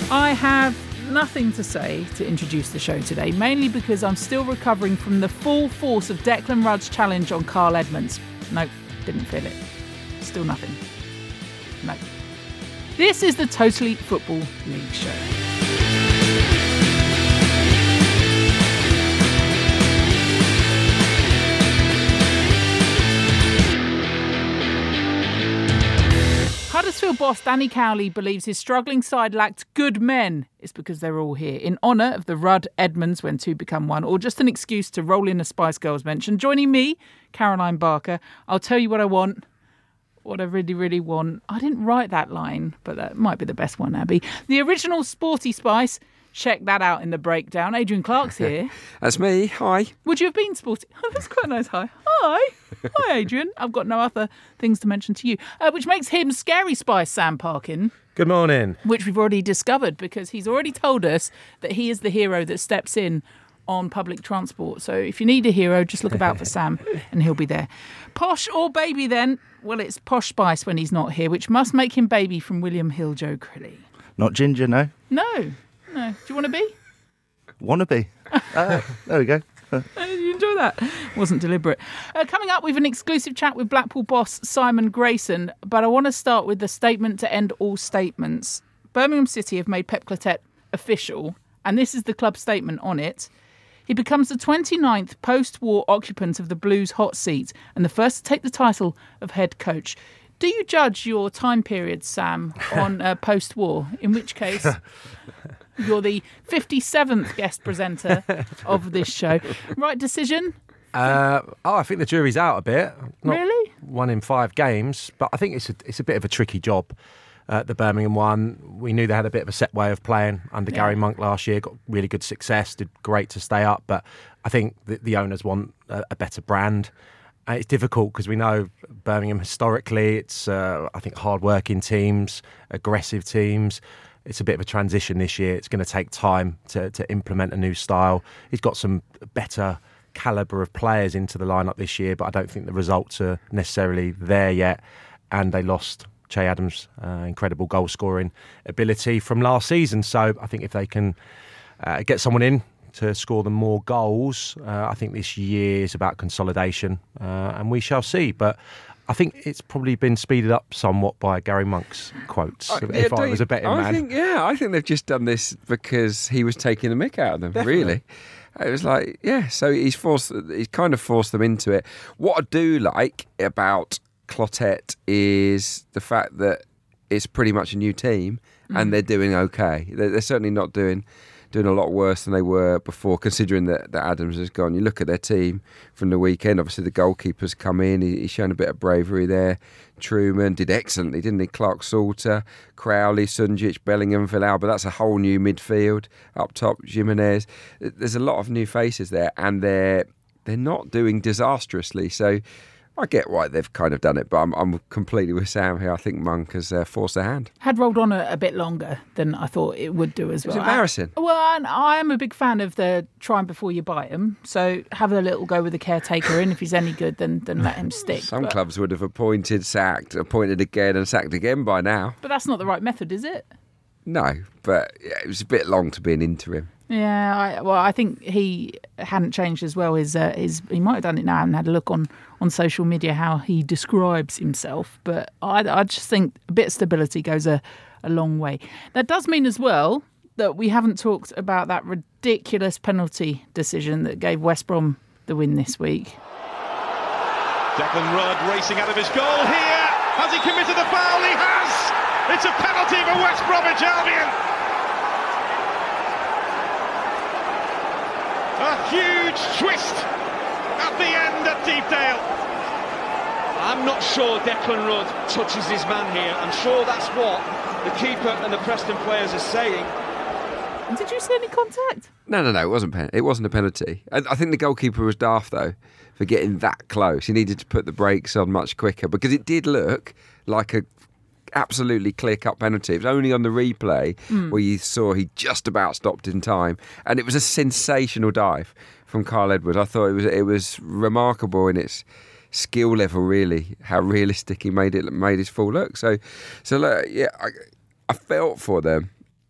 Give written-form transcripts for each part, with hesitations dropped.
I have nothing to say to introduce the show today, mainly because I'm still recovering from the full force of Declan Rudd's challenge on Carl Edmonds. Nope, didn't feel it. Still nothing. No. This is the Totally Football League show. Huddersfield boss Danny Cowley believes his struggling side lacked good men. It's because they're all here. In honour of the Rudd Edmonds when two become one, or just an excuse to roll in a Spice Girls mention. Joining me, Caroline Barker. I'll tell you what I want. What I really, really want. I didn't write that line, but that might be the best one, Abby. The original Sporty Spice. Check that out in the breakdown. Adrian Clark's here. That's me. Hi. Would you have been sporty? Oh, that's quite a nice hi. Hi. Hi, Adrian. I've got no other things to mention to you. Which makes him Scary Spice, Sam Parkin. Good morning. Which we've already discovered because he's already told us that he is the hero that steps in on public transport. So if you need a hero, just look about for Sam and he'll be there. Posh or baby then? Well, it's Posh Spice when he's not here, which must make him baby from William Hill, Joe Crilly. Not ginger, no? No. Do you want to be? Wanna be. There we go. You enjoy that? Wasn't deliberate. Coming up, we have an exclusive chat with Blackpool boss Simon Grayson, but I want to start with the statement to end all statements. Birmingham City have made Pep Clotet official, and this is the club statement on it. He becomes the 29th post-war occupant of the Blues hot seat and the first to take the title of head coach. Do you judge your time period, Sam, on post-war? In which case, you're the 57th guest presenter of this show. Right decision? I think the jury's out a bit. Not Really? 1 in 5 games, but I think it's a bit of a tricky job. The Birmingham one, we knew they had a bit of a set way of playing under Gary Monk last year, got really good success, did great to stay up, but I think the owners want a better brand. It's difficult because we know Birmingham historically, it's, I think, hard-working teams, aggressive teams. It's a bit of a transition this year. It's going to take time to implement a new style. He's got some better calibre of players into the lineup this year, but I don't think the results are necessarily there yet. And they lost Che Adams' incredible goal-scoring ability from last season. So I think if they can get someone in to score them more goals, I think this year is about consolidation, and we shall see. But I think it's probably been speeded up somewhat by Gary Monk's quotes. I was a betting man. I think they've just done this because he was taking the mick out of them. Definitely. Really, it was like, so he's kind of forced them into it. What I do like about Clotet is the fact that it's pretty much a new team and they're doing okay. They're certainly not doing a lot worse than they were before, considering that Adams has gone. You look at their team from the weekend, obviously the goalkeeper's come in, he's shown a bit of bravery there. Truman did excellently, didn't he? Clark Salter, Crowley, Sunjic, Bellingham, Villalba, that's a whole new midfield. Up top, Jimenez. There's a lot of new faces there, and they're not doing disastrously, so I get why they've kind of done it, but I'm completely with Sam here. I think Monk has forced their hand. Had rolled on a bit longer than I thought it would do as well. It's embarrassing. I am a big fan of the trying before you bite him. So have a little go with the caretaker, and if he's any good, then let him stick. Some clubs would have appointed again and sacked again by now. But that's not the right method, is it? No, but it was a bit long to be an interim. Yeah, I think he hadn't changed as well. He might have done it now and had a look on social media how he describes himself. But I just think a bit of stability goes a long way. That does mean as well that we haven't talked about that ridiculous penalty decision that gave West Brom the win this week. Declan Rudd racing out of his goal here. Has he committed the foul? He has! It's a penalty for West Bromwich Albion. A huge twist at the end at Deepdale. I'm not sure Declan Rudd touches his man here. I'm sure that's what the keeper and the Preston players are saying. Did you see any contact? No, it wasn't a penalty. I think the goalkeeper was daft, though, for getting that close. He needed to put the brakes on much quicker, because it did look like a absolutely clear-cut penalty. It was only on the replay where you saw he just about stopped in time, and it was a sensational dive from Carl Edwards. I thought it was remarkable in its skill level, really, how realistic he made his full look. So look, I felt for them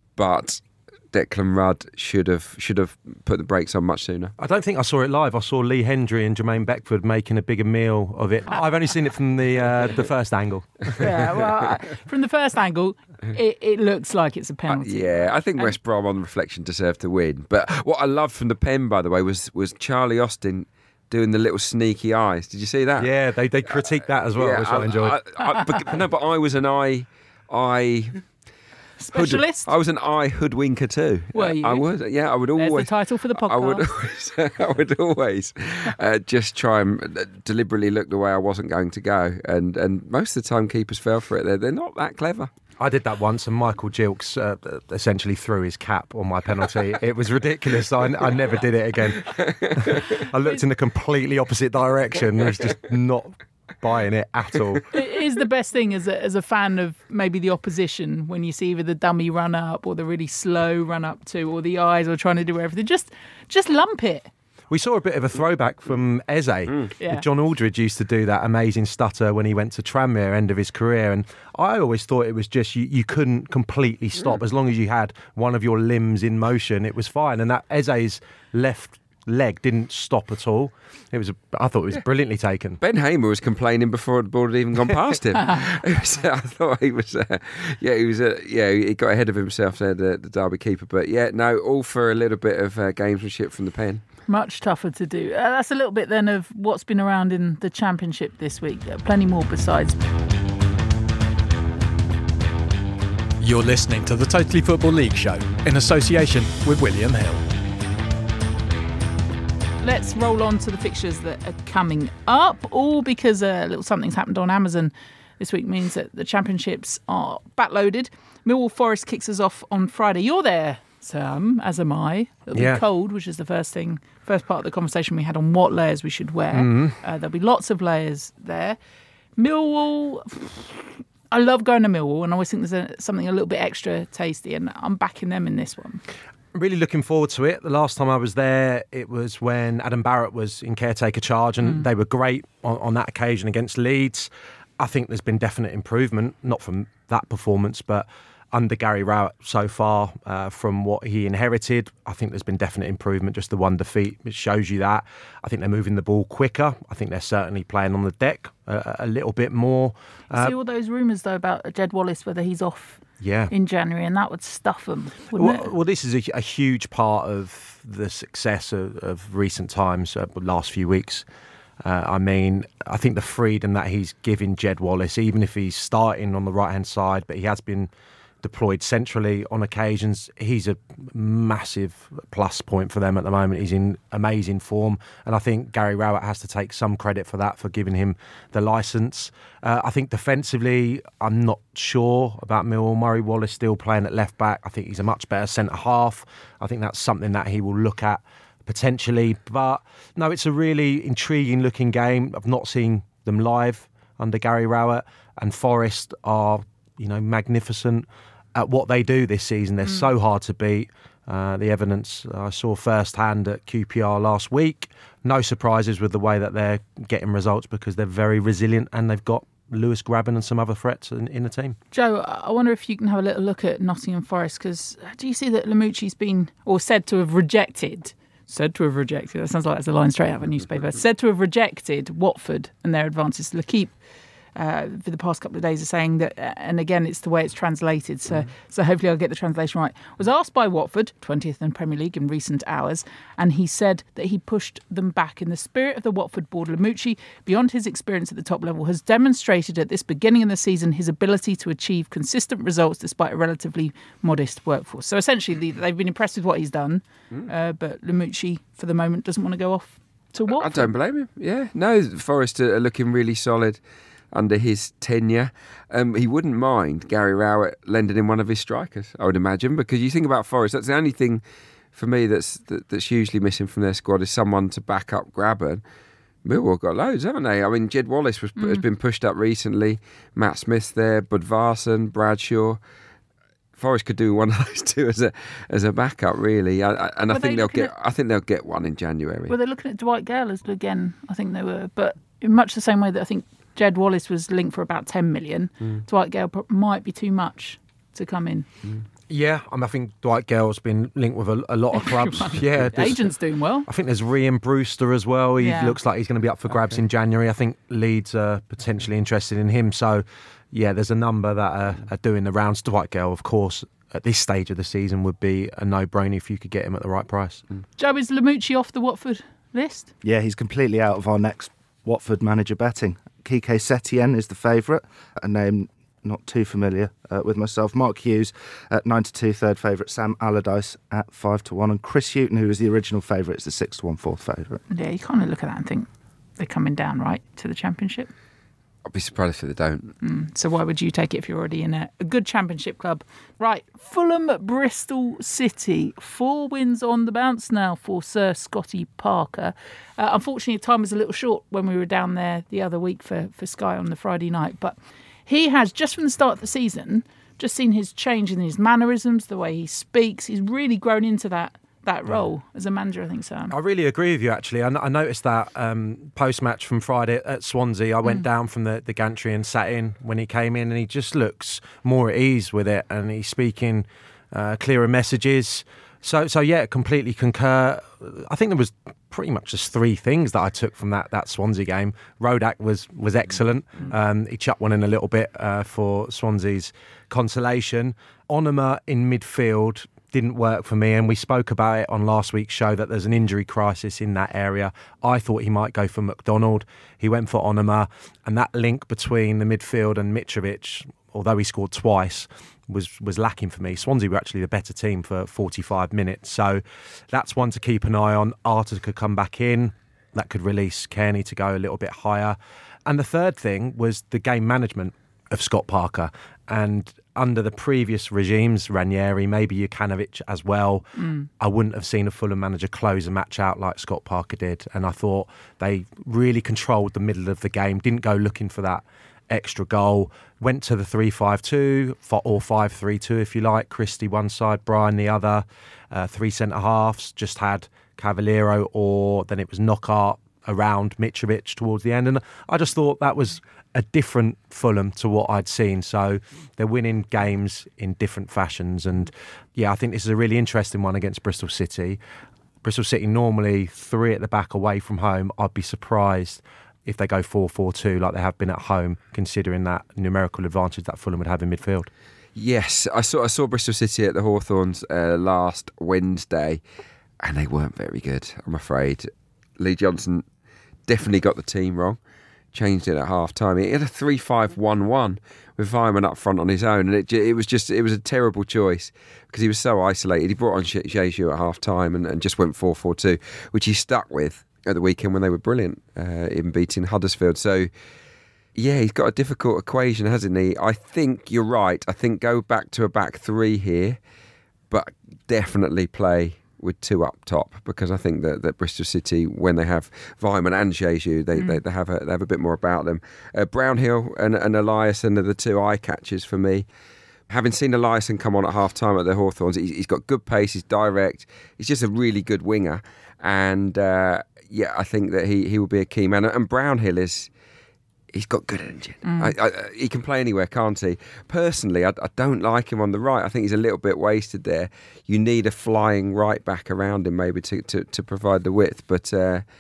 but Declan Rudd should have put the brakes on much sooner. I don't think I saw it live. I saw Lee Hendry and Jermaine Beckford making a bigger meal of it. I've only seen it from the first angle. Yeah, well, from the first angle, it looks like it's a penalty. Yeah, I think West Brom on reflection deserved to win. But what I loved from the pen, by the way, was Charlie Austin doing the little sneaky eyes. Did you see that? Yeah, they critiqued that as well, which I enjoyed. But I was an eye Specialist? I was an eye hoodwinker too. Were you? I would. Yeah, I would There's always. the title for the podcast. I would always just try and deliberately look the way I wasn't going to go, and most of the time keepers fell for it. They're not that clever. I did that once, and Michael Gilks essentially threw his cap on my penalty. It was ridiculous. I never did it again. I looked in the completely opposite direction. I was just not buying it at all. It is the best thing as a fan of maybe the opposition when you see either the dummy run up or the really slow run up to, or the eyes or trying to do everything. Just lump it. We saw a bit of a throwback from Eze. Yeah. John Aldridge used to do that amazing stutter when he went to Tranmere, end of his career. And I always thought it was just you couldn't completely stop. As long as you had one of your limbs in motion, it was fine. And that Eze's left leg didn't stop at all. I thought it was brilliantly taken. Ben Hamer was complaining before the ball had even gone past him. I thought he was. He got ahead of himself there, the Derby keeper. But yeah, no, all for a little bit of gamesmanship from the pen. Much tougher to do. That's a little bit then of what's been around in the Championship this week. Plenty more besides. You're listening to the Totally Football League show in association with William Hill. Let's roll on to the fixtures that are coming up, all because a little something's happened on Amazon this week means that the Championships are backloaded. Millwall Forest kicks us off on Friday. You're there, Sam, as am I. It'll be cold, which is the first part of the conversation we had on what layers we should wear. There'll be lots of layers there. Millwall, I love going to Millwall, and I always think there's something a little bit extra tasty, and I'm backing them in this one. Really looking forward to it. The last time I was there, it was when Adam Barrett was in caretaker charge, and they were great on that occasion against Leeds. I think there's been definite improvement, not from that performance, but under Gary Rowett so far from what he inherited. I think there's been definite improvement, just the one defeat, which shows you that. I think they're moving the ball quicker. I think they're certainly playing on the deck a little bit more. See all those rumours, though, about Jed Wallace, whether he's off in January, and that would stuff them, wouldn't it? Well, this is a huge part of the success of recent times, the last few weeks. I think the freedom that he's giving Jed Wallace, even if he's starting on the right-hand side, but he has been deployed centrally on occasions, he's a massive plus point for them at the moment. He's in amazing form, and I think Gary Rowett has to take some credit for that, for giving him the licence. I think defensively, I'm not sure about Millwall. Murray Wallace still playing at left back. I think he's a much better centre half. I think that's something that he will look at potentially, but no, it's a really intriguing looking game. I've not seen them live under Gary Rowett, and Forest are, magnificent at what they do this season. They're so hard to beat. The evidence I saw firsthand at QPR last week. No surprises with the way that they're getting results, because they're very resilient, and they've got Lewis Grabban and some other threats in the team. Joe, I wonder if you can have a little look at Nottingham Forest, because do you see that Lamucci's been, or said to have rejected, that sounds like that's a line straight out of a newspaper, said to have rejected Watford and their advances. L'Équipe for the past couple of days are saying that, and again, it's the way it's translated, so hopefully I'll get the translation right, was asked by Watford, 20th in Premier League in recent hours, and he said that he pushed them back. In the spirit of the Watford board, Lamucci, beyond his experience at the top level, has demonstrated at this beginning of the season his ability to achieve consistent results despite a relatively modest workforce. So essentially they've been impressed with what he's done, but Lamucci for the moment doesn't want to go off to Watford. I don't blame him. Yeah, no, Forest are looking really solid under his tenure. He wouldn't mind Gary Rowett lending him one of his strikers, I would imagine, because you think about Forest, that's the only thing for me that's hugely missing from their squad, is someone to back up Grabban. Millwall got loads, haven't they? I mean, Jed Wallace has been pushed up recently. Matt Smith's there, Budvarsson, Bradshaw. Forest could do one of those two as a backup, really, and I think they'll get one in January. Well, they're looking at Dwight Gale as again. I think they were, but in much the same way that I think Jed Wallace was linked for about 10 million. Dwight Gale might be too much to come in. Yeah, I think Dwight Gale's been linked with a lot of clubs. Yeah, Agent's doing well. I think there's Rhian Brewster as well. He Yeah. looks like he's going to be up for grabs in January. I think Leeds are potentially interested in him. So, yeah, there's a number that are doing the rounds. Dwight Gale, of course, at this stage of the season would be a no-brainer if you could get him at the right price. Joe, is Lamucci off the Watford list? Yeah, he's completely out of our next Watford manager betting. Kike Setien is the favourite, a name not too familiar with myself. Mark Hughes at 9-2, third favourite. Sam Allardyce at 5-1. And Chris Hughton, who was the original favourite, is the 6-1 fourth favourite. Yeah, you kind of look at that and think they're coming down, right, to the Championship. I'd be surprised if they don't. So why would you take it if you're already in a good Championship club? Right, Fulham, Bristol City. 4 wins on the bounce now for Sir Scotty Parker. Unfortunately, time was a little short when we were down there the other week for Sky on the Friday night. But he has, just from the start of the season, just seen his change in his mannerisms, the way he speaks. He's really grown into that role as a manager, I think, Sam. I really agree with you, actually. I noticed that post-match from Friday at Swansea. I went down from the gantry and sat in when he came in, and he just looks more at ease with it, and he's speaking clearer messages. So yeah, completely concur. I think there was pretty much just 3 things that I took from that Swansea game. Rodak was excellent. He chucked one in a little bit for Swansea's consolation. Onuma in midfield didn't work for me, and we spoke about it on last week's show that there's an injury crisis in that area. I thought he might go for McDonald. He went for Onuma, and that link between the midfield and Mitrovic, although he scored twice, was lacking for me. Swansea were actually the better team for 45 minutes, so that's one to keep an eye on. Arter could come back in. That could release Kearney to go a little bit higher. And the third thing was the game management of Scott Parker. And under the previous regimes, Ranieri, maybe Jukanovic as well, I wouldn't have seen a Fulham manager close a match out like Scott Parker did. And I thought they really controlled the middle of the game, didn't go looking for that extra goal, went to the 3-5-2 or 5-3-2 if you like. Christie one side, Bryan the other, 3 centre-halves, just had Cavallero, or then it was Knockaert around Mitrovic towards the end. And I just thought that was a different Fulham to what I'd seen. So they're winning games in different fashions. And yeah, I think this is a really interesting one against Bristol City. Bristol City normally 3 at the back away from home. I'd be surprised if they go 4-4-2 like they have been at home, considering that numerical advantage that Fulham would have in midfield. Yes, I saw Bristol City at the Hawthorns last Wednesday, and they weren't very good, I'm afraid. Lee Johnson definitely got the team wrong. Changed it at half time. He had a 3-5-1-1 with Weimann up front on his own, and it was a terrible choice because he was so isolated. He brought on Jeju at half time and just went 4-4-2, which he stuck with at the weekend when they were brilliant in beating Huddersfield. So yeah, he's got a difficult equation, hasn't he? I think you're right. I think go back to a back 3 here, but definitely play with 2 up top, because I think that Bristol City, when they have Weimann and Jeju, they have a bit more about them. Brownhill and Eliasson are the 2 eye catchers for me. Having seen Eliasson come on at half time at the Hawthorns, he's got good pace, he's direct, he's just a really good winger, and yeah, I think that he will be a key man. And Brownhill he's got good engine. He can play anywhere, can't he? Personally, I don't like him on the right. I think he's a little bit wasted there. You need a flying right back around him maybe to provide the width. But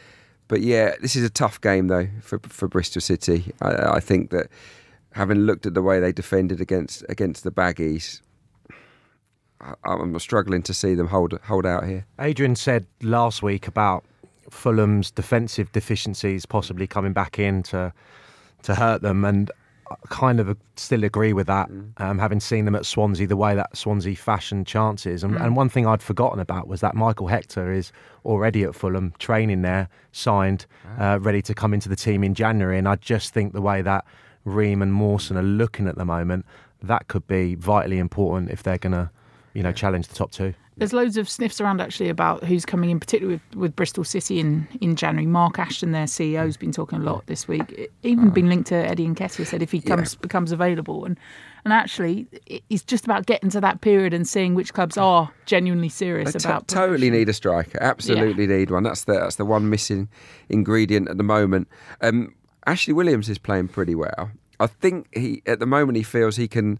yeah, this is a tough game though for Bristol City. I think that having looked at the way they defended against the Baggies, I'm struggling to see them hold out here. Adrian said last week about Fulham's defensive deficiencies possibly coming back in to hurt them, and I kind of still agree with that, having seen them at Swansea, the way that Swansea fashioned chances. And one thing I'd forgotten about was that Michael Hector is already at Fulham, training there, signed, ready to come into the team in January. And I just think the way that Ream and Mawson are looking at the moment, that could be vitally important if they're going to challenge the top 2. There's loads of sniffs around actually about who's coming in, particularly with Bristol City in January. Mark Ashton, their CEO, has been talking a lot this week. Even been linked to Eddie Nketiah, said if he becomes available. And actually, it's just about getting to that period and seeing which clubs are genuinely serious about totally need a striker. Absolutely need one. That's the one missing ingredient at the moment. Ashley Williams is playing pretty well. I think at the moment he feels he can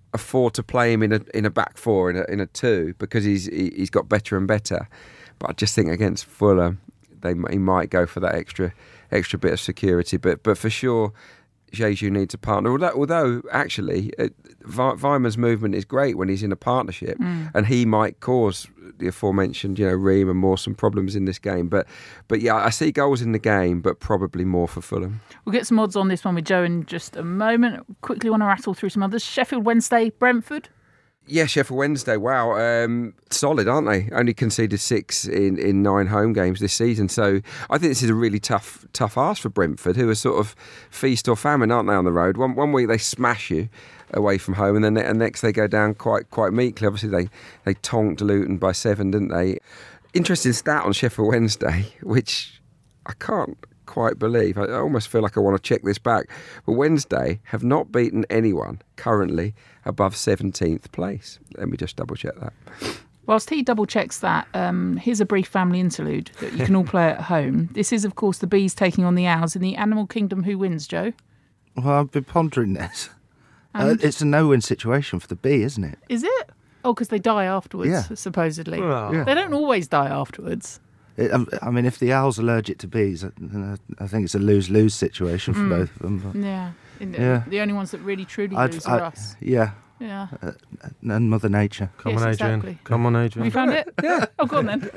afford to play him in a back four, in a two, because he's got better and better. But I just think against Fulham, he might go for that extra bit of security. But for sure, Jesus needs a partner. Although actually, Weimer's movement is great when he's in a partnership, and he might cause the aforementioned, Ream and Mawson problems in this game. But yeah, I see goals in the game, but probably more for Fulham. We'll get some odds on this one with Joe in just a moment. Quickly want to rattle through some others. Sheffield Wednesday, Brentford. Yeah, Sheffield Wednesday, wow. Solid, aren't they? Only conceded 6 in 9 home games this season. So I think this is a really tough ask for Brentford, who are sort of feast or famine, aren't they, on the road? One week they smash you away from home, and then next they go down quite meekly. Obviously, they tonked Luton by 7, didn't they? Interesting stat on Sheffield Wednesday, which I can't quite believe. I almost feel like I want to check this back. But Wednesday have not beaten anyone currently above 17th place. Let me just double check that. Whilst he double checks that, here's a brief family interlude that you can all play at home. This is, of course, the Bees taking on the Owls in the Animal Kingdom. Who wins, Joe? Well, I've been pondering this. It's a no-win situation for the Bee, isn't it? Is it? Oh, because they die afterwards, supposedly. Yeah. They don't always die afterwards. I mean, if the Owls are allergic to bees, I think it's a lose-lose situation for both of them. But Yeah. The only ones that really truly lose are us. Yeah. Yeah. And Mother Nature. Come on, Adrian. Exactly. Come on, Adrian. Have you found it? Yeah. Oh, go on then.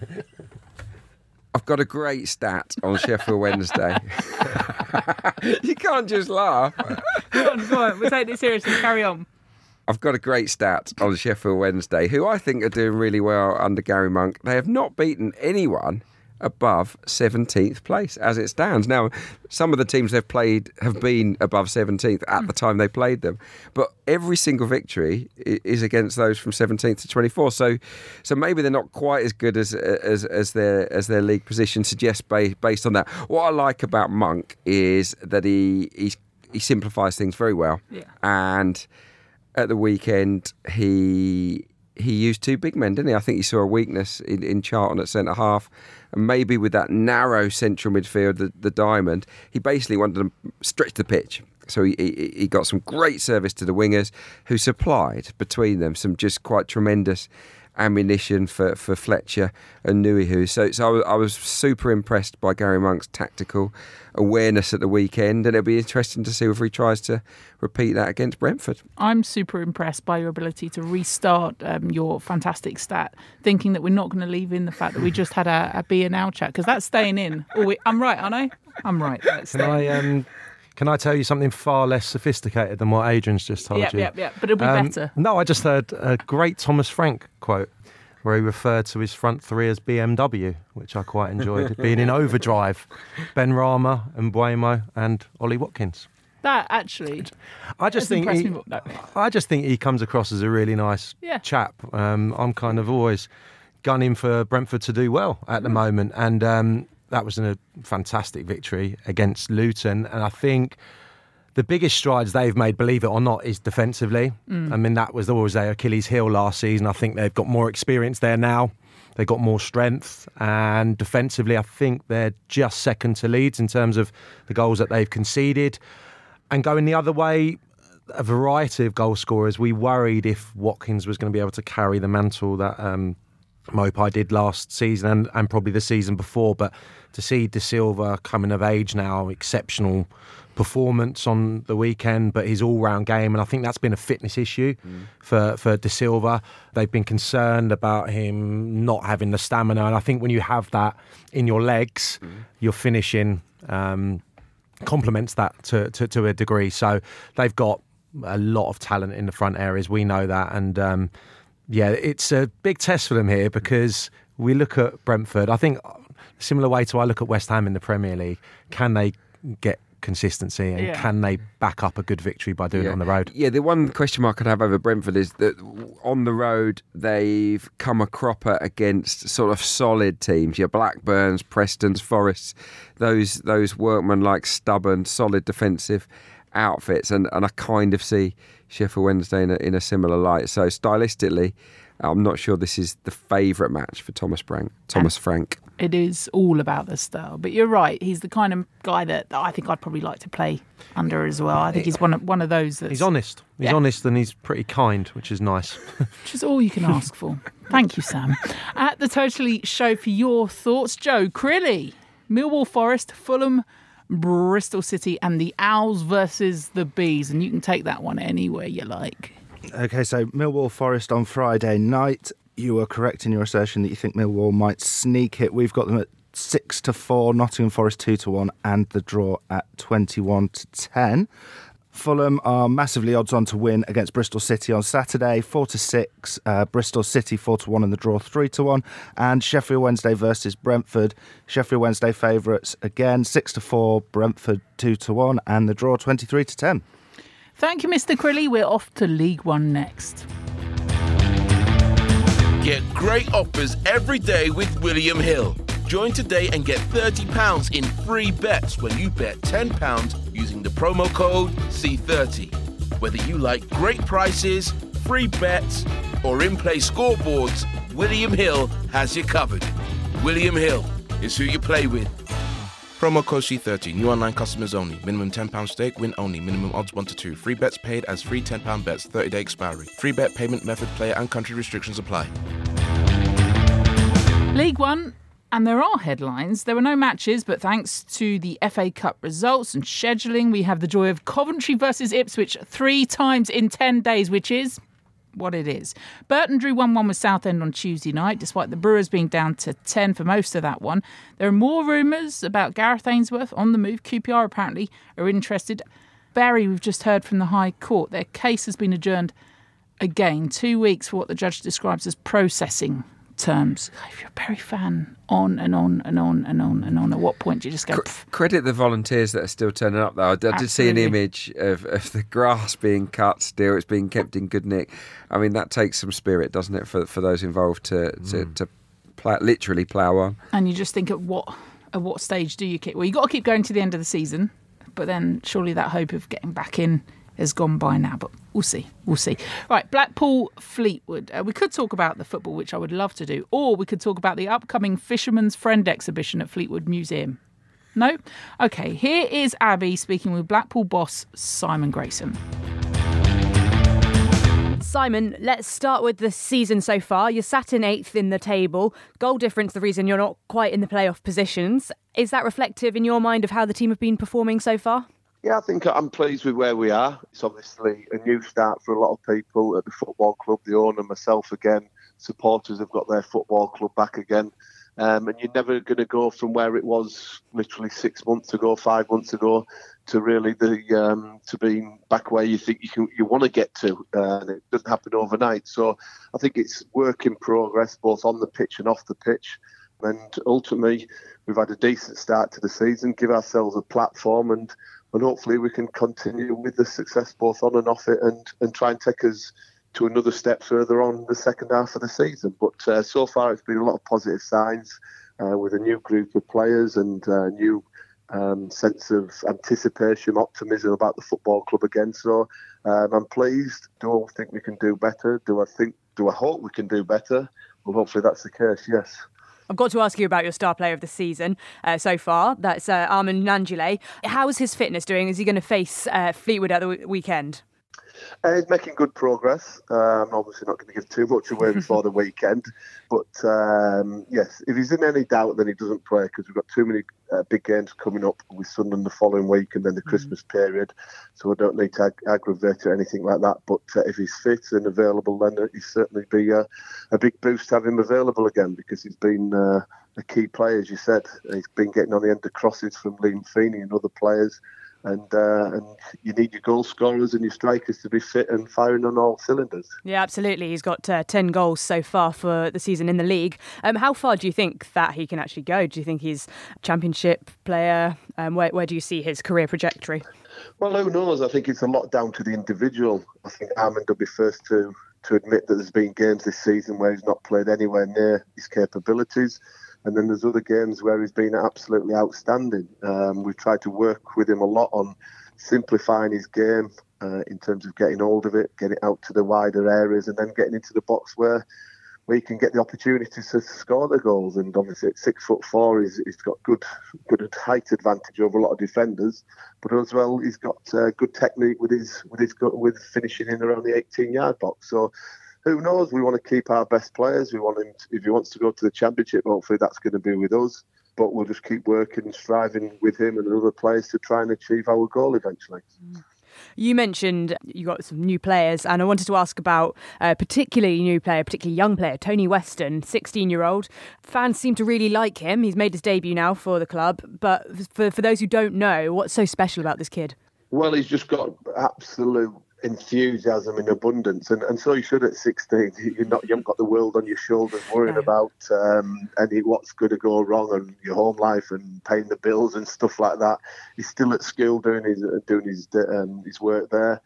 I've got a great stat on Sheffield Wednesday. You can't just laugh. Go on. We'll take this seriously. Carry on. I've got a great stat on Sheffield Wednesday, who I think are doing really well under Gary Monk. They have not beaten anyone above 17th place as it stands. Now, some of the teams they've played have been above 17th at the time they played them, but every single victory is against those from 17th to 24. So maybe they're not quite as good as their league position suggests based on that. What I like about Monk is that he simplifies things very well, and at the weekend he used 2 big men, didn't he? I think he saw a weakness in Charlton at centre half, and maybe with that narrow central midfield, the diamond, he basically wanted to stretch the pitch. So he got some great service to the wingers, who supplied between them some just quite tremendous ammunition for Fletcher and Nuihu. So I was super impressed by Gary Monk's tactical awareness at the weekend, and it'll be interesting to see whether he tries to repeat that against Brentford. I'm super impressed by your ability to restart your fantastic stat, thinking that we're not going to leave in the fact that we just had a B and L chat, because that's staying in. I'm right, aren't I? I'm right. Can I tell you something far less sophisticated than what Adrian's just told you? Yeah, but it'll be better. No, I just heard a great Thomas Frank quote where he referred to his front three as BMW, which I quite enjoyed, being in overdrive. Ben Rama, Mbeumo and Ollie Watkins. That actually, I just think he comes across as a really nice chap. I'm kind of always gunning for Brentford to do well at the moment, and that was a fantastic victory against Luton. And I think the biggest strides they've made, believe it or not, is defensively. I mean, that was always their Achilles heel last season. I think they've got more experience there now. They've got more strength. And defensively, I think they're just second to Leeds in terms of the goals that they've conceded. And going the other way, a variety of goal scorers. We worried if Watkins was going to be able to carry the mantle that Mopai did last season and probably the season before, but to see De Silva coming of age now, exceptional performance on the weekend, but his all-round game, and I think that's been a fitness issue for De Silva. They've been concerned about him not having the stamina, and I think when you have that in your legs, your finishing complements that to a degree. So they've got a lot of talent in the front areas, we know that, and it's a big test for them here, because we look at Brentford, I think similar way to I look at West Ham in the Premier League. Can they get consistency, and can they back up a good victory by doing it on the road? Yeah, the one question mark I'd have over Brentford is that on the road they've come a cropper against sort of solid teams. Your Blackburns, Prestons, Forests, those workman-like, stubborn, solid defensive outfits, and I kind of see Sheffield Wednesday in a similar light. So stylistically, I'm not sure this is the favourite match for Thomas Frank. It is all about the style. But you're right. He's the kind of guy that I think I'd probably like to play under as well. I think he's one of those that's... He's honest. He's honest and he's pretty kind, which is nice. Which is all you can ask for. Thank you, Sam. At the Totally Show for your thoughts, Joe Crilly, Millwall Forest, Fulham, Bristol City and the Owls versus the Bees. And you can take that one anywhere you like. OK, so Millwall Forest on Friday night. You were correct in your assertion that you think Millwall might sneak it. We've got them at 6-4, Nottingham Forest 2-1, and the draw at 21-10. Fulham are massively odds on to win against Bristol City on Saturday, 4-6. Bristol City 4-1 and the draw 3-1. And Sheffield Wednesday versus Brentford. Sheffield Wednesday favourites again, 6-4. Brentford 2-1 and the draw 23-10. Thank you, Mr. Crilly. We're off to League One next. Get great offers every day with William Hill. Join today and get £30 in free bets when you bet £10 using the promo code C30. Whether you like great prices, free bets, or in-play scoreboards, William Hill has you covered. William Hill is who you play with. Promo code C30. New online customers only. Minimum £10 stake. Win only. Minimum odds 1 to 2. Free bets paid as free £10 bets. 30-day expiry. Free bet payment method, player and country restrictions apply. League One, and there are headlines. There were no matches, but thanks to the FA Cup results and scheduling, we have the joy of Coventry versus Ipswich 3 times in 10 days, which is what it is. Burton drew 1-1 with Southend on Tuesday night, despite the Brewers being down to 10 for most of that one. There are more rumours about Gareth Ainsworth on the move. QPR apparently are interested. Barry, we've just heard from the High Court. Their case has been adjourned again, 2 weeks for what the judge describes as processing terms. If you're a Barry fan, on and on and on and on and on, at what point do you just go... Credit the volunteers that are still turning up, though. I did see an image of the grass being cut still. It's being kept in good nick. I mean, that takes some spirit, doesn't it, for those involved to literally plough on. And you just think, at what stage do you keep... Well, you've got to keep going to the end of the season, but then surely that hope of getting back in has gone by now, but we'll see. Right, Blackpool Fleetwood. We could talk about the football, which I would love to do, or we could talk about the upcoming Fisherman's Friend exhibition at Fleetwood Museum. No? OK, here is Abby speaking with Blackpool boss Simon Grayson. Simon, let's start with the season so far. You're sat in 8th in the table. Goal difference, the reason you're not quite in the playoff positions. Is that reflective in your mind of how the team have been performing so far? Yeah, I think I'm pleased with where we are. It's obviously a new start for a lot of people at the football club, the owner, myself again. Supporters have got their football club back again. And you're never going to go from where it was literally 6 months ago, 5 months ago, to really to being back where you think you want to get to. And it doesn't happen overnight. So I think it's work in progress, both on the pitch and off the pitch. And ultimately, we've had a decent start to the season, give ourselves a platform, and hopefully we can continue with the success both on and off it and try and take us to another step further on the second half of the season. But so far it's been a lot of positive signs with a new group of players and a new sense of anticipation, optimism about the football club again. So I'm pleased. Do I think we can do better? Do I hope we can do better? Well, hopefully that's the case, yes. I've got to ask you about your star player of the season so far. That's Armand Nangelais. How is his fitness doing? Is he going to face Fleetwood at the weekend? He's making good progress. I'm obviously not going to give too much away before the weekend. But yes, if he's in any doubt, then he doesn't play because we've got too many big games coming up with Sunderland the following week and then the Christmas period. So I don't need to aggravate or anything like that. But if he's fit and available, then he'd certainly be a big boost to have him available again because he's been a key player, as you said. He's been getting on the end of crosses from Liam Feeney and other players. And you need your goal scorers and your strikers to be fit and firing on all cylinders. Yeah, absolutely. He's got 10 goals so far for the season in the league. How far do you think that he can actually go? Do you think he's a championship player? Where do you see his career trajectory? Well, who knows? I think it's a lot down to the individual. I think Armand will be first to admit that there's been games this season where he's not played anywhere near his capabilities. And then there's other games where he's been absolutely outstanding. We've tried to work with him a lot on simplifying his game in terms of getting hold of it, getting it out to the wider areas and then getting into the box where where he can get the opportunities to score the goals. And obviously at 6'4", he's got good height advantage over a lot of defenders. But as well, he's got good technique with finishing in around the 18-yard box. So who knows? We want to keep our best players. We want him, if he wants to go to the Championship, hopefully that's going to be with us. But we'll just keep working and striving with him and other players to try and achieve our goal eventually. You mentioned you got some new players, and I wanted to ask about a particularly young player, Tony Weston, 16-year-old. Fans seem to really like him. He's made his debut now for the club. But for those who don't know, what's so special about this kid? Well, he's just got absolute enthusiasm in abundance, and so you should at 16. You haven't got the world on your shoulders worrying about what's going to go wrong and your home life and paying the bills and stuff like that. He's still at school doing his work there.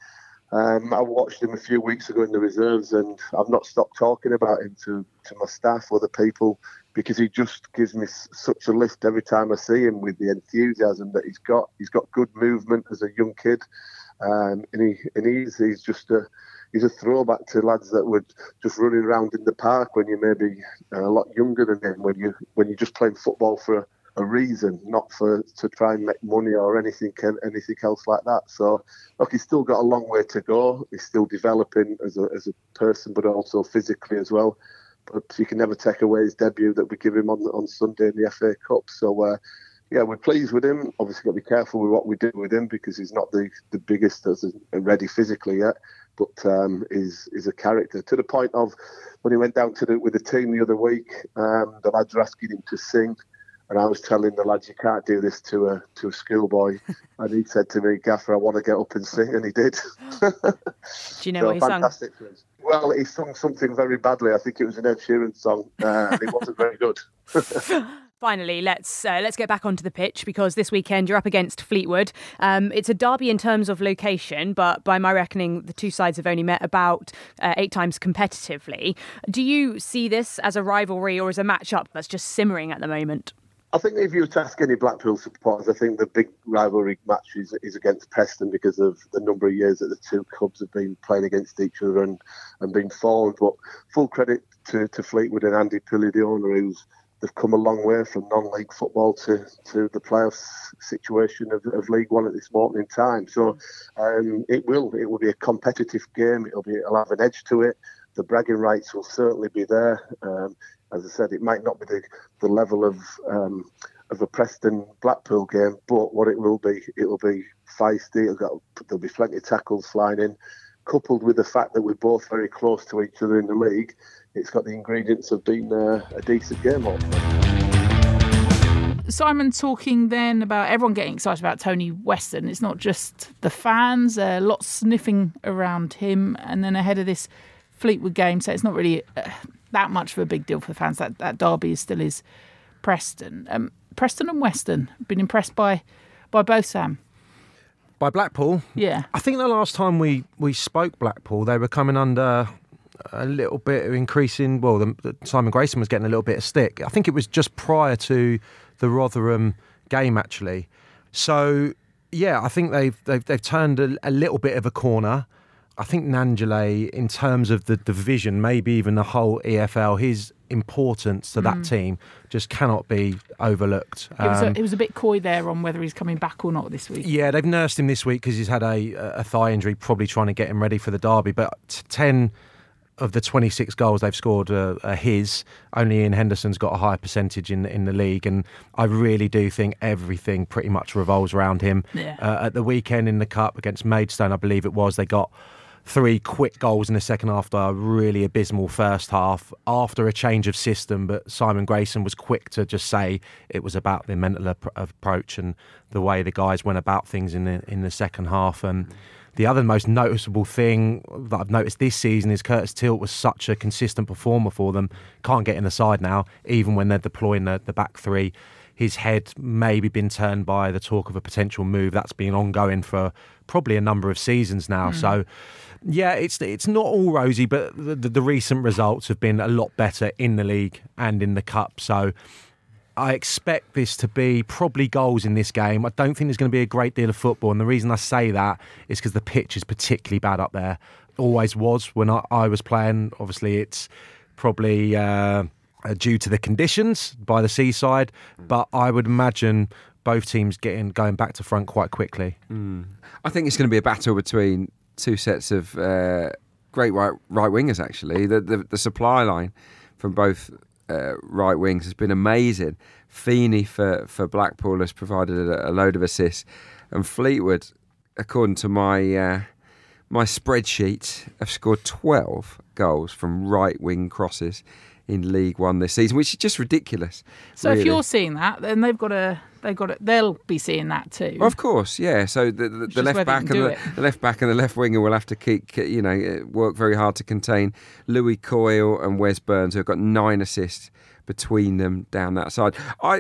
I watched him a few weeks ago in the reserves, and I've not stopped talking about him to my staff, other people, because he just gives me such a lift every time I see him with the enthusiasm that he's got. He's got good movement as a young kid. And he's just a throwback to lads that were just running around in the park when you're maybe a lot younger than him, when you're just playing football for a reason, not to try and make money or anything else like that. So look, he's still got a long way to go. He's still developing as a person, but also physically as well. But you can never take away his debut that we give him on Sunday in the FA Cup. So yeah, we're pleased with him. Obviously, got to be careful with what we do with him because he's not the biggest as ready physically yet, but is a character to the point of when he went down with the team the other week, the lads were asking him to sing, and I was telling the lads, you can't do this to a schoolboy, and he said to me, Gaffer, I want to get up and sing, and he did. Do you know what he sung? Well, he sung something very badly. I think it was an Ed Sheeran song, and it wasn't very good. Finally, let's get back onto the pitch, because this weekend you're up against Fleetwood. It's a derby in terms of location, but by my reckoning, the two sides have only met about 8 times competitively. Do you see this as a rivalry or as a match-up that's just simmering at the moment? I think if you were to ask any Blackpool supporters, I think the big rivalry match is against Preston because of the number of years that the two clubs have been playing against each other and been formed. But full credit to Fleetwood and Andy Pilley, the owner, they've come a long way from non-league football to the playoffs situation of League One at this moment in time. So it will be a competitive game. It'll have an edge to it. The bragging rights will certainly be there. As I said, it might not be the level of a Preston Blackpool game, but what it will be feisty. There'll be plenty of tackles flying in. Coupled with the fact that we're both very close to each other in the league, it's got the ingredients of being a decent game. Simon, talking then about everyone getting excited about Tony Weston. It's not just the fans, a lot sniffing around him, and then ahead of this Fleetwood game, so it's not really that much of a big deal for the fans. That derby still is Preston. Preston and Weston, been impressed by both, Sam? By Blackpool? Yeah. I think the last time we spoke Blackpool, they were coming under a little bit of increasing. Well, Simon Grayson was getting a little bit of stick. I think it was just prior to the Rotherham game, actually. So, yeah, I think they've turned a little bit of a corner. I think Nangele, in terms of the division, maybe even the whole EFL, his importance to that team just cannot be overlooked. It was a bit coy there on whether he's coming back or not this week. Yeah, they've nursed him this week because he's had a thigh injury, probably trying to get him ready for the derby. But 10 of the 26 goals they've scored are his. Only Ian Henderson's got a higher percentage in the league, and I really do think everything pretty much revolves around him. Yeah. At the weekend in the Cup against Maidstone, I believe it was, they got 3 quick goals in the second half after a really abysmal first half after a change of system, but Simon Grayson was quick to just say it was about the mental approach and the way the guys went about things in the second half. And the other most noticeable thing that I've noticed this season is Curtis Tilt was such a consistent performer for them. Can't get in the side now, even when they're deploying the back 3. His head maybe been turned by the talk of a potential move. That's been ongoing for probably a number of seasons now. So, yeah, it's not all rosy, but the recent results have been a lot better in the league and in the Cup. So I expect this to be probably goals in this game. I don't think there's going to be a great deal of football. And the reason I say that is because the pitch is particularly bad up there. Always was when I was playing. Obviously, it's probably due to the conditions by the seaside, but I would imagine both teams going back to front quite quickly. I think it's going to be a battle between two sets of great right wingers, actually. The supply line from both right wings has been amazing. Feeney for Blackpool has provided a load of assists, and Fleetwood, according to my spreadsheet, have scored 12 goals from right wing crosses in League One this season, which is just ridiculous. So really. If you're seeing that, then they'll be seeing that too. Well, of course, yeah. So the left back and the left back and the left winger will have to work very hard to contain Louis Coyle and Wes Burns, who have got 9 assists between them down that side.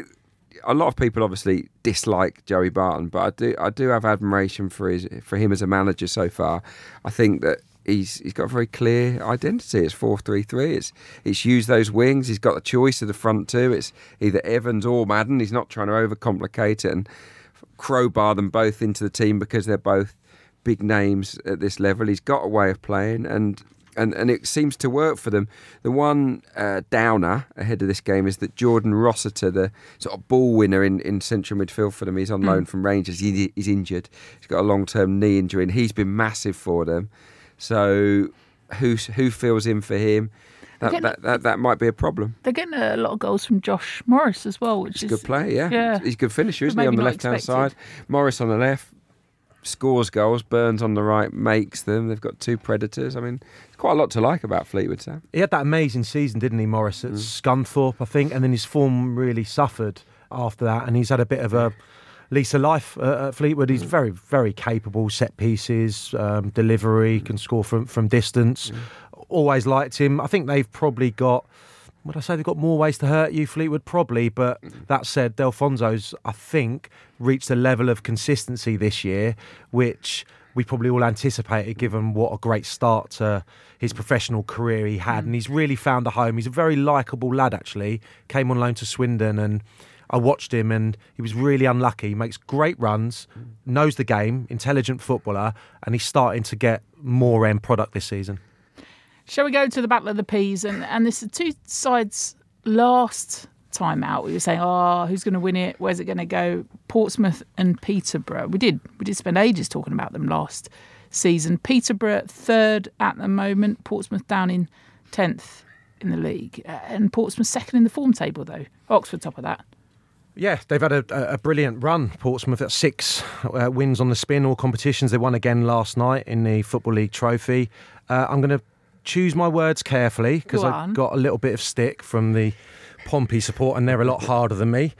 A lot of people obviously dislike Joey Barton, but I do have admiration for him as a manager so far. I think that he's got a very clear identity. It's 4-3-3. It's used those wings. He's got a choice of the front two. It's either Evans or Madden. He's not trying to overcomplicate it and crowbar them both into the team because they're both big names at this level. He's got a way of playing, and it seems to work for them. The one downer ahead of this game is that Jordan Rossiter, the sort of ball winner in central midfield for them, he's on loan from Rangers. He's injured. He's got a long-term knee injury, and he's been massive for them. So who fills in for him? That might be a problem. They're getting a lot of goals from Josh Morris as well, which is a good player. Yeah, he's a good finisher, isn't he, on the left-hand side? Morris on the left scores goals. Burns on the right makes them. They've got 2 predators. I mean, there's quite a lot to like about Fleetwood, Sam. He had that amazing season, didn't he, Morris, at Scunthorpe, I think, and then his form really suffered after that, and he's had a bit of a lease of life at Fleetwood. He's very, very capable, set pieces, delivery, can score from distance. Always liked him. I think they've probably got, would I say they've got more ways to hurt you, Fleetwood? Probably, but that said, Delfonso's, I think, reached a level of consistency this year, which we probably all anticipated given what a great start to his professional career he had. And he's really found a home. He's a very likeable lad, actually. Came on loan to Swindon, and I watched him and he was really unlucky. He makes great runs, knows the game, intelligent footballer, and he's starting to get more end product this season. Shall we go to the Battle of the Peas? And this is two sides last time out. We were saying, who's going to win it? Where's it going to go? Portsmouth and Peterborough. We did spend ages talking about them last season. Peterborough 3rd at the moment. Portsmouth down in 10th in the league. And Portsmouth 2nd in the form table, though. Oxford top of that. Yeah, they've had a brilliant run. Portsmouth at 6 wins on the spin, all competitions. They won again last night in the Football League Trophy. I'm going to choose my words carefully because I got a little bit of stick from the Pompey support, and they're a lot harder than me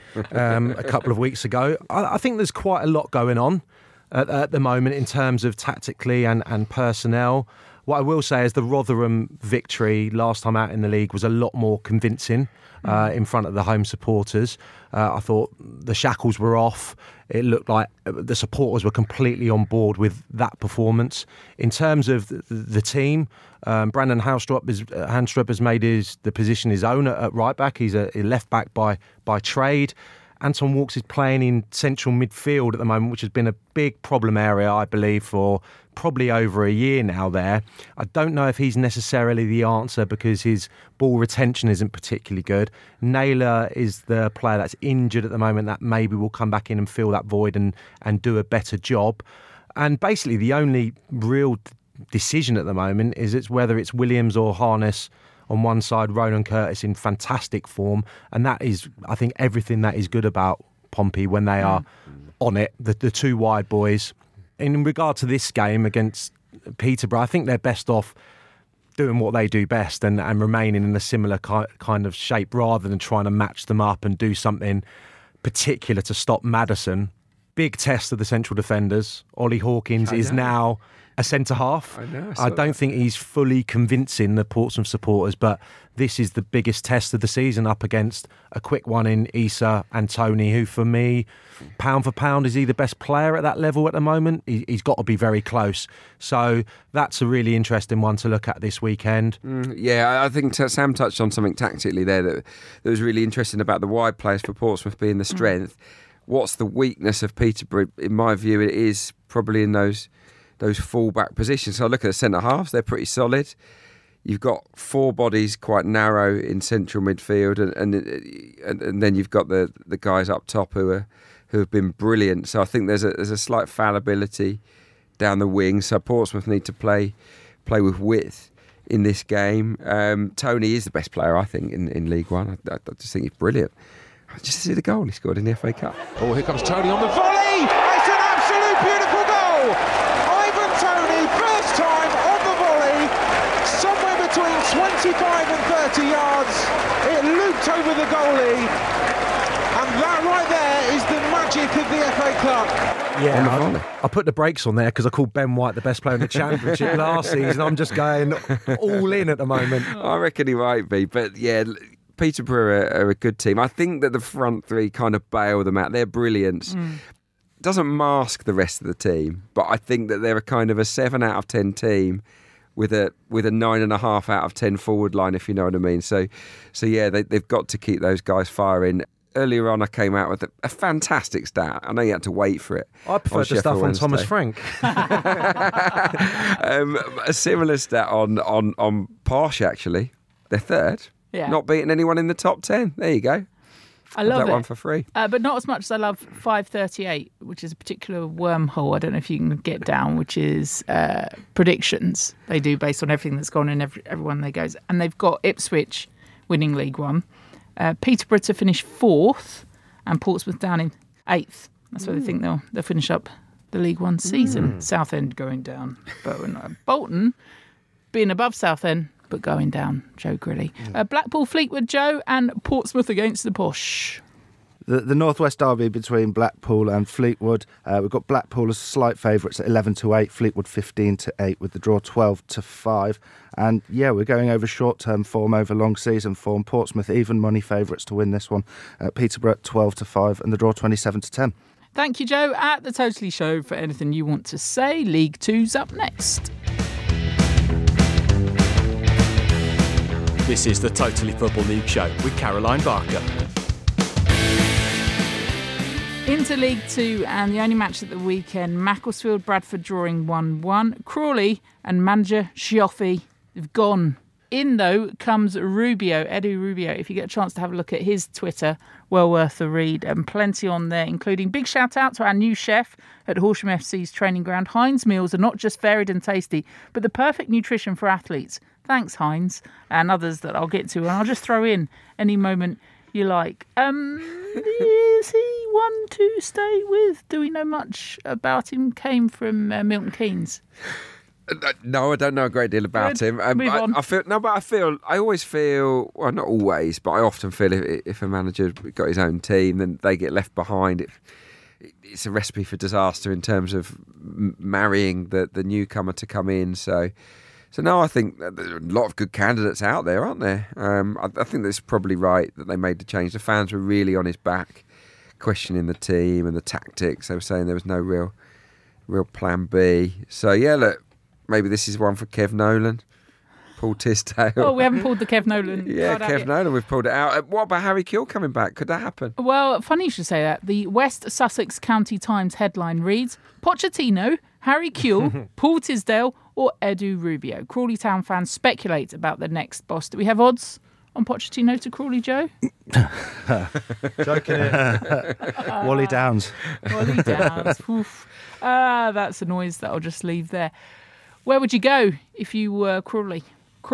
a couple of weeks ago. I think there's quite a lot going on at the moment in terms of tactically and personnel. What I will say is the Rotherham victory last time out in the league was a lot more convincing in front of the home supporters. I thought the shackles were off. It looked like the supporters were completely on board with that performance. In terms of the team, Brandon Handstrup has made the position his own at right back. He's a left back by trade. Anton Walkes is playing in central midfield at the moment, which has been a big problem area, I believe, for probably over a year now there. I don't know if he's necessarily the answer because his ball retention isn't particularly good. Naylor is the player that's injured at the moment that maybe will come back in and fill that void and do a better job. And basically the only real decision at the moment is whether it's Williams or Harness on one side, Ronan Curtis in fantastic form, and that is, I think, everything that is good about Pompey when they are on it, the two wide boys. In regard to this game against Peterborough, I think they're best off doing what they do best and remaining in a similar kind of shape rather than trying to match them up and do something particular to stop Maddison. Big test of the central defenders. Ollie Hawkins is now a centre-half. I don't think he's fully convincing the Portsmouth supporters, but this is the biggest test of the season up against a quick one in Issa and Tony, who for me, pound for pound, is he the best player at that level at the moment? He's got to be very close. So that's a really interesting one to look at this weekend. I think Sam touched on something tactically there that was really interesting about the wide players for Portsmouth being the strength. What's the weakness of Peterborough? In my view, it is probably in those full-back positions. So I look at the centre-halves, they're pretty solid. you've got four bodies quite narrow in central midfield, and then you've got the guys up top who have been brilliant. So I think there's a slight fallibility down the wing. So Portsmouth need to play with width in this game. Tony is the best player, I think, in League One. I just think he's brilliant. Just see the goal he scored in the FA Cup. Oh, here comes Tony on the volley! It's an absolute beautiful goal! Ivan Toney, first time on the volley, somewhere between 25 and 30 yards. It looped over the goalie, and that right there is the magic of the FA Cup. Yeah, I put the brakes on there because I called Ben White the best player in the Championship last season. I'm just going all in at the moment. I reckon he might be, but yeah, Peterborough are a good team. I think that the front three kind of bail them out. Their brilliance doesn't mask the rest of the team, but I think that they're a kind of a 7 out of 10 team with a 9.5 out of 10 forward line, if you know what I mean. So yeah, they've got to keep those guys firing. Earlier on, I came out with a fantastic stat. I know you had to wait for it. I prefer the stuff on Thomas Frank. A similar stat on Posh, actually. They're third. Yeah. Not beating anyone in the top 10. There you go. I love that it. one for free. But not as much as I love 538, which is a particular wormhole. I don't know if you can get down, which is predictions they do based on everything that's gone in everyone they goes. And they've got Ipswich winning League One, Peterborough to finish 4th, and Portsmouth down in 8th. That's where they think they'll finish up the League One season. Southend going down. Bolton being above Southend, but going down. Joe Grilly. Blackpool, Fleetwood, Joe, and Portsmouth against the Posh. The Northwest Derby between Blackpool and Fleetwood. We've got Blackpool as slight favourites at 11-8, Fleetwood 15-8 with the draw 12-5. And yeah, we're going over short-term form, over long season form. Portsmouth even money favourites to win this one. Peterborough 12-5 and the draw 27-10. Thank you, Joe. At the Totally Show for anything you want to say. League Two's up next. This is the Totally Football League Show with Caroline Barker. Into League Two, and the only match at the weekend, Macclesfield, Bradford drawing 1-1. Crawley and manager Schioffi have gone. In, though, comes Rubio, Edu Rubio. If you get a chance to have a look at his Twitter, well worth a read. And plenty on there, including big shout out to our new chef at Horsham FC's training ground. Heinz meals are not just varied and tasty, but the perfect nutrition for athletes. Thanks, Heinz, and others that I'll get to. And I'll just throw in any moment you like. Is he one to stay with? Do we know much about him? Came from Milton Keynes. No, I don't know a great deal about him. Move on. I always feel, well, not always, but I often feel if a manager got his own team, then they get left behind. It's a recipe for disaster in terms of marrying the newcomer to come in. So no, I think there are a lot of good candidates out there, aren't there? I think that's probably right that they made the change. The fans were really on his back, questioning the team and the tactics. They were saying there was no real plan B. So yeah, look, maybe this is one for Kev Nolan, Paul Tisdale. Oh, we haven't pulled the Kev Nolan. Yeah, Kev Nolan, we've pulled it out. What about Harry Kewell coming back? Could that happen? Well, funny you should say that. The West Sussex County Times headline reads, Pochettino, Harry Kewell, Paul Tisdale or Edu Rubio. Crawley Town fans speculate about the next boss. Do we have odds on Pochettino to Crawley, Joe? Joking it. Wally Downs. Wally Downs. Oof. That's a noise that I'll just leave there. Where would you go if you were Crawley?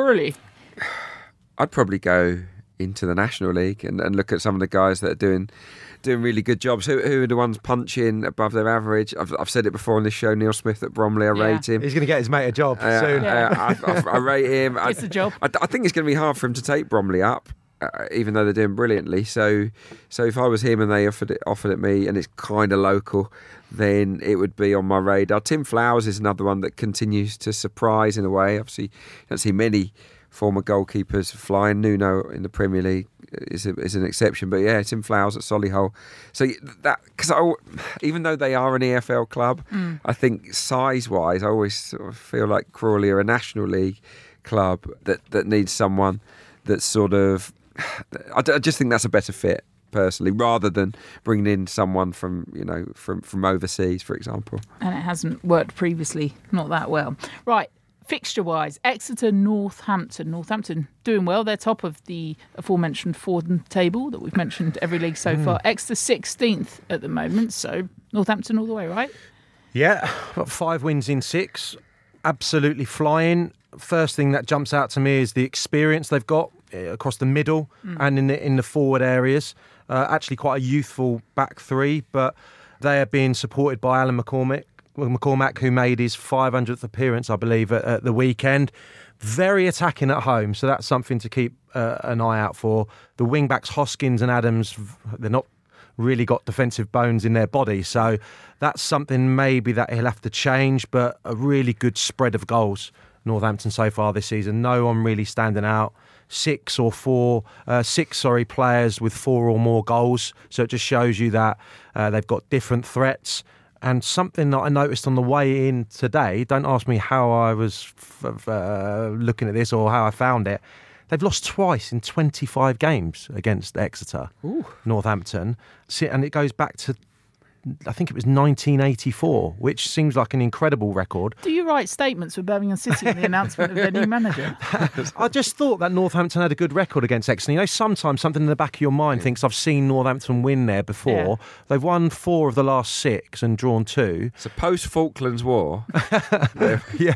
I'd probably go into the National League and look at some of the guys that are doing really good jobs. Who are the ones punching above their average? I've said it before on this show. Neil Smith at Bromley, I rate him. He's going to get his mate a job soon. I rate him. It's a job. I think it's going to be hard for him to take Bromley up, even though they're doing brilliantly. So if I was him and they offered it me, and it's kind of local, then it would be on my radar. Tim Flowers is another one that continues to surprise in a way. Obviously, you don't see many former goalkeepers flying. Nuno in the Premier League is an exception, but yeah, Tim Flowers at Solihull. So that, because even though they are an EFL club, I think size-wise, I always sort of feel like Crawley are a National League club that needs someone that's sort of. I just think that's a better fit personally, rather than bringing in someone from overseas, for example. And it hasn't worked previously, not that well. Right. Fixture-wise, Exeter, Northampton. Northampton doing well. They're top of the aforementioned Forden table that we've mentioned every league so far. Exeter 16th at the moment, so Northampton all the way, right? Yeah, got 5 wins in 6. Absolutely flying. First thing that jumps out to me is the experience they've got across the middle and in the forward areas. Actually quite a youthful back 3, but they are being supported by Alan McCormack, who made his 500th appearance, I believe, at the weekend. Very attacking at home, so that's something to keep an eye out for. The wing-backs, Hoskins and Adams, they're not really got defensive bones in their body, so that's something maybe that he'll have to change, but a really good spread of goals, Northampton so far this season. No one really standing out. 6 players with 4 or more goals, so it just shows you that they've got different threats. And something that I noticed on the way in today, don't ask me how I was looking at this or how I found it, they've lost twice in 25 games against Exeter, Northampton. And it goes back to, I think it was 1984, which seems like an incredible record. Do you write statements for Birmingham City in the announcement of their new manager? I just thought that Northampton had a good record against Exeter. You know, sometimes something in the back of your mind thinks, I've seen Northampton win there before. Yeah. They've won 4 of the last 6 and drawn 2. It's a post-Falklands War. Yeah.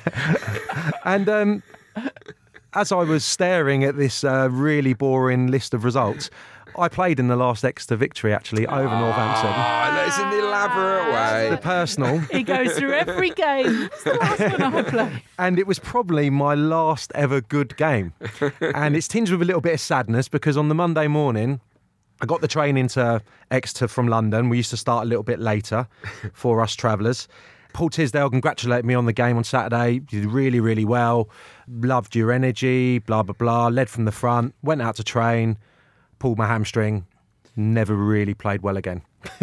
And as I was staring at this really boring list of results, I played in the last Exeter victory, actually, over Northampton. That's an elaborate way. The personal. He goes through every game. It's the last one I play. And it was probably my last ever good game. And it's tinged with a little bit of sadness because on the Monday morning, I got the train into Exeter from London. We used to start a little bit later for us travellers. Paul Tisdale congratulated me on the game on Saturday. You did really, really well. Loved your energy, blah, blah, blah. Led from the front, went out to train, pulled my hamstring, never really played well again.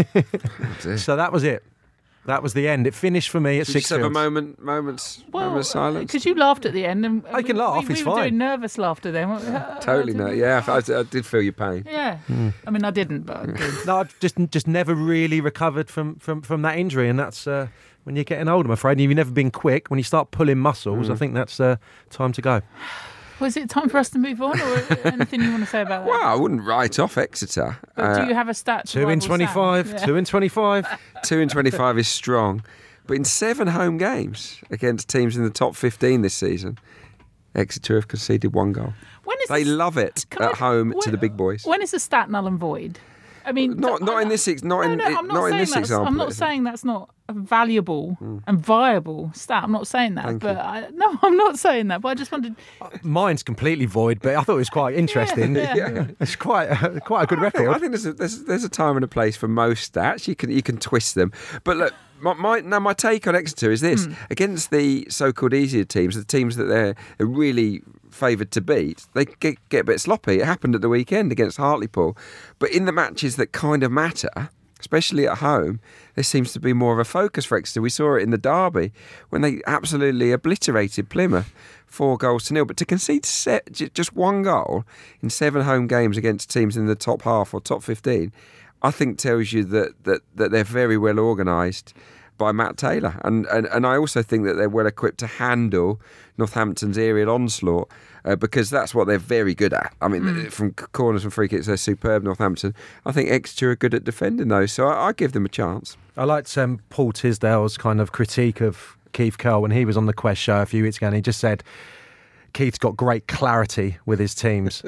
So that was it. That was the end. It finished for me at 6 Just have a moment of silence. Because you laughed at the end. And I can laugh, it's we were fine. doing nervous laughter then. Totally no. Yeah, I did feel your pain. Yeah. I mean, I didn't, but I did. No, I've just never really recovered from that injury, and that's when you're getting old, I'm afraid. And you've never been quick. When you start pulling muscles, I think that's time to go. Was it time for us to move on, or anything you want to say about that? Well, I wouldn't write off Exeter. But do you have a stat? 2 in 25. Yeah. 2 in 25. 2 in 25 is strong. But in 7 home games against teams in the top 15 this season, Exeter have conceded 1 goal. They love it at home to the big boys. When is the stat null and void? I mean, not in this example. I'm not saying that's not a valuable and viable stat. I'm not saying that. I'm not saying that. But I just wanted. Mine's completely void, but I thought it was quite interesting. Yeah. It's quite a good record. I think there's a time and a place for most stats. You can twist them, but look. My take on Exeter is this. Against the so-called easier teams, the teams that they're really favoured to beat, they get a bit sloppy. It happened at the weekend against Hartlepool. But in the matches that kind of matter, especially at home, there seems to be more of a focus for Exeter. We saw it in the derby when they absolutely obliterated Plymouth, 4-0. But to concede just 1 goal in 7 home games against teams in the top half or top 15, I think tells you that they're very well organised by Matt Taylor. And I also think that they're well equipped to handle Northampton's aerial onslaught because that's what they're very good at. I mean, from corners and free kicks, they're superb, Northampton. I think Exeter are good at defending those, so I give them a chance. I liked Paul Tisdale's kind of critique of Keith Curle when he was on the Quest show a few weeks ago, and he just said, Keith's got great clarity with his teams.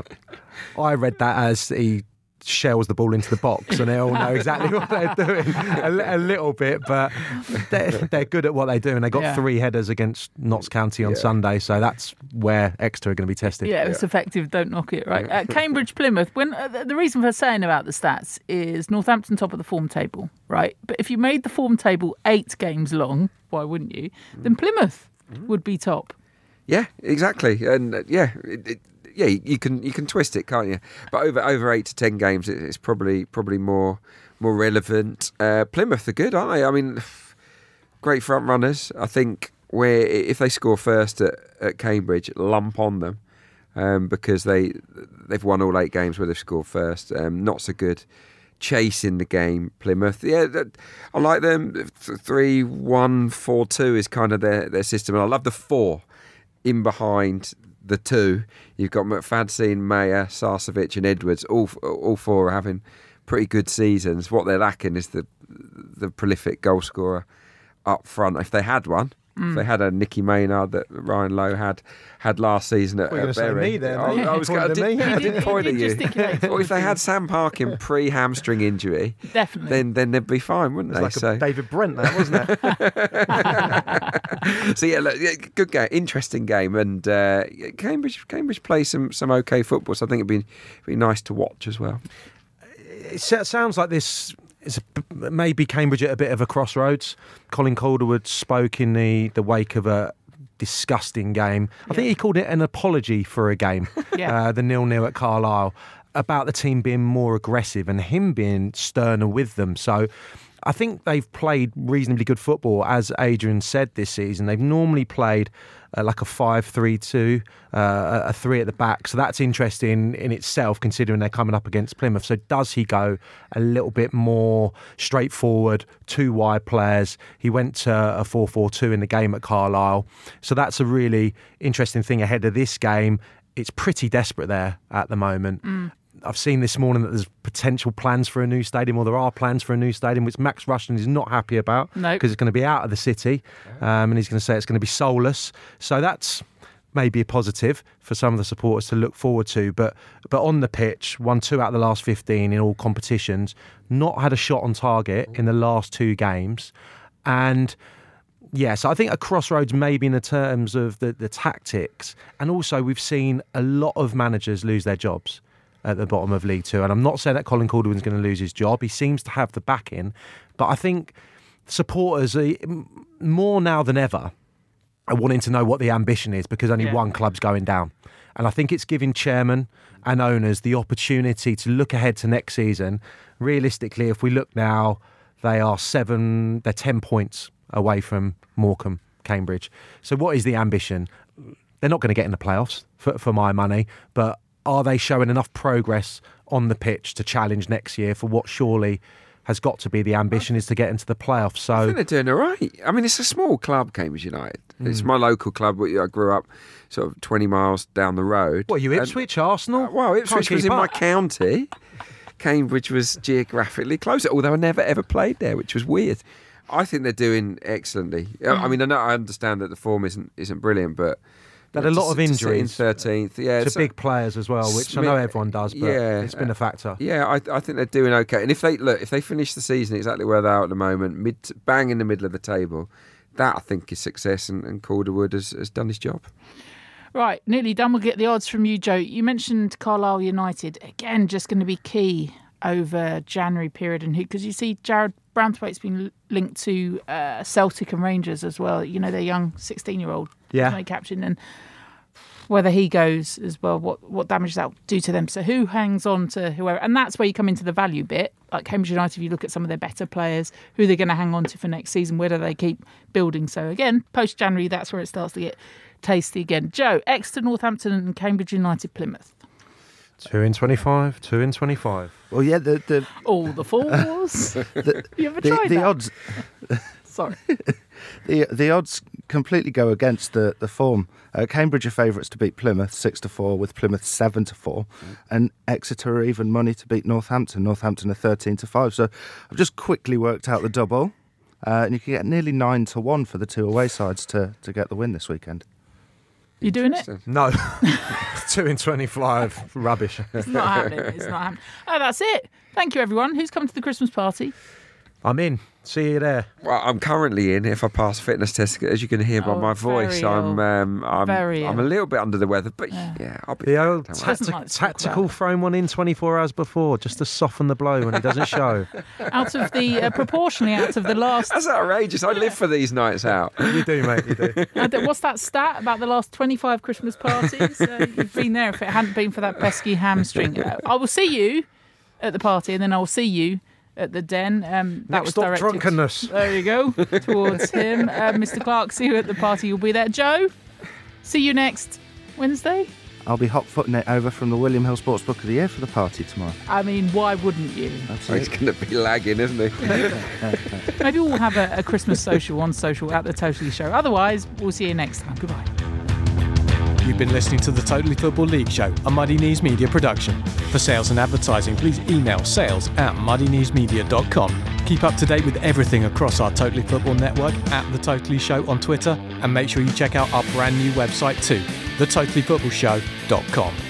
I read that as he shells the ball into the box and they all know exactly what they're doing a little bit, but they're good at what they do, and they got 3 headers against Notts County on Sunday, so that's where Exeter are going to be tested. Yeah, it's effective, don't knock it, right? Cambridge Plymouth, when the reason for saying about the stats is Northampton top of the form table, right? But if you made the form table 8 games long, why wouldn't you? Then Plymouth would be top. Yeah, exactly. And you can twist it, can't you? But over 8 to 10 games, it's probably more relevant. Plymouth are good, aren't they? I mean, great front runners. I think where if they score first at Cambridge, lump on them because they've won all 8 games where they've scored first. Not so good chase in the game, Plymouth. Yeah, I like them. 3-1-4-2 is kind of their system, and I love the 4 in behind the two, you've got McFadzean, Mayer, Sarcevic and Edwards. All four are having pretty good seasons. What they're lacking is the prolific goal scorer up front. If they had one, if they had a Nicky Maynard that Ryan Lowe had last season at Bury. I didn't point at you. Or if they had Sam Parkin pre-hamstring injury, definitely, then they'd be fine, wouldn't they? Like a David Brent, that wasn't it? So look, good game, interesting game, and Cambridge play some okay football. So I think it'd be nice to watch as well. It sounds like this is maybe Cambridge at a bit of a crossroads. Colin Calderwood spoke in the wake of a disgusting game. I think he called it an apology for a game, the 0-0 at Carlisle, about the team being more aggressive and him being sterner with them. So I think they've played reasonably good football, as Adrian said, this season. They've normally played like a 5-3-2, a 3 at the back. So that's interesting in itself, considering they're coming up against Plymouth. So does he go a little bit more straightforward, 2 wide players? He went to a 4-4-2 in the game at Carlisle. So that's a really interesting thing ahead of this game. It's pretty desperate there at the moment. I've seen this morning that there's potential plans for a new stadium, or there are plans for a new stadium, which Max Rushton is not happy about because it's going to be out of the city, and he's going to say it's going to be soulless. So that's maybe a positive for some of the supporters to look forward to. But on the pitch, won 2 out of the last 15 in all competitions, not had a shot on target in the last 2 games, and yes, I think a crossroads maybe in the terms of the tactics, and also we've seen a lot of managers lose their jobs at the bottom of League Two. And I'm not saying that Colin Calderwood's going to lose his job. He seems to have the backing. But I think supporters are more now than ever are wanting to know what the ambition is, because only one club's going down. And I think it's giving chairman and owners the opportunity to look ahead to next season. Realistically, if we look now, they're 10 points away from Morecambe, Cambridge. So what is the ambition? They're not going to get in the playoffs for my money, but are they showing enough progress on the pitch to challenge next year for what surely has got to be the ambition, is to get into the playoffs? So I think they're doing all right. I mean, it's a small club, Cambridge United. It's my local club. I grew up sort of 20 miles down the road. What, you Ipswich, Arsenal? Well, Ipswich was in my county. Cambridge was geographically closer, although I never ever played there, which was weird. I think they're doing excellently. I mean, I understand that the form isn't brilliant, but they had a lot of injuries. In 13th, to big players as well, which I know everyone does, but it's been a factor. Yeah, I think they're doing okay. And if they finish the season exactly where they are at the moment, bang in the middle of the table, that I think is success. And Calderwood has done his job. Right, nearly done. We'll get the odds from you, Joe. You mentioned Carlisle United again, just going to be key over January period, and because you see Jared Branthwaite's been linked to Celtic and Rangers as well. You know, their young 16-year-old captain, and whether he goes as well, what damage that will do to them. So who hangs on to whoever, and that's where you come into the value bit. Like Cambridge United, if you look at some of their better players, who they're going to hang on to for next season, whether they keep building. So again, post-January, that's where it starts to get tasty again. Joe, Exeter, Northampton and Cambridge United, Plymouth. 2 in 25, 2 in 25. Well, yeah, all the fours. You ever tried the that? odds? Sorry. The odds completely go against the form. Cambridge are favourites to beat Plymouth 6-4, with Plymouth 7-4, and Exeter are even money to beat Northampton. Northampton are 13-5. So I've just quickly worked out the double, and you can get nearly 9-1 for the 2 away sides to get the win this weekend. You doing it? No. 2 in 25. Rubbish. It's not happening. Oh, that's it. Thank you, everyone. Who's coming to the Christmas party? I'm in. See you there. Well, I'm currently in. If I pass a fitness test, as you can hear by my voice, I'm a little bit under the weather. But I'll be. The old tactical throwing one in 24 hours before, just to soften the blow when it doesn't show. Proportionally out of the last. That's outrageous. I live for these nights out. You do, mate. You do. What's that stat about the last 25 Christmas parties? You've been there if it hadn't been for that pesky hamstring. I will see you at the party, and then I will see you at the Den. That was directed. Drunkenness. There you go. Towards him. Mr. Clark, see you at the party. You'll be there. Joe, see you next Wednesday. I'll be hot-footing it over from the William Hill Sports Book of the Year for the party tomorrow. I mean, why wouldn't you? He's going to be lagging, isn't he? Maybe we'll have a Christmas social on social at the Totally Show. Otherwise, we'll see you next time. Goodbye. You've been listening to the Totally Football League Show, a Muddy Knees Media production. For sales and advertising, please email sales@muddykneesmedia.com. Keep up to date with everything across our Totally Football network at The Totally Show on Twitter, and make sure you check out our brand new website too, thetotallyfootballshow.com.